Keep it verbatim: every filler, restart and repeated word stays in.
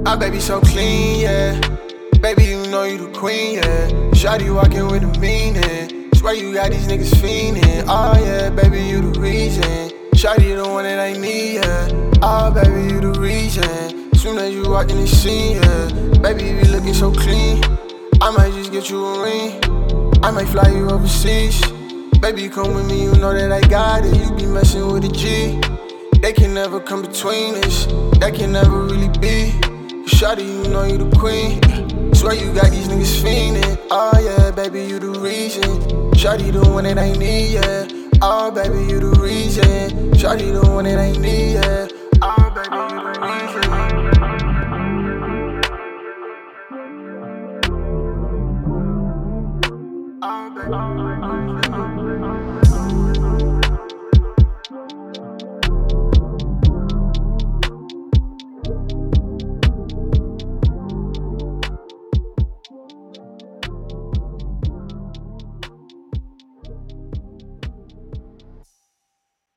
My baby so clean, yeah. Baby, you know you the queen, yeah. Shawty walking with a meaning. Swear you got these niggas fiending. Oh yeah, baby, you the reason. Shawty the one that I need, yeah. Oh baby, you the reason. Soon as you walk in the scene, yeah. Baby, you be looking so clean. I might just get you a ring. I might fly you overseas. Baby, come with me, you know that I got it. You be messing with a G. They can never come between us. That can never really be. Shawty, you know you the queen. Swear you got these niggas fiending. Oh yeah, baby, you the reason. Shawty the one that I need, yeah. Oh baby, you the reason. Shawty the one that I need, yeah. Oh baby, you the reason. Oh baby, you the reason.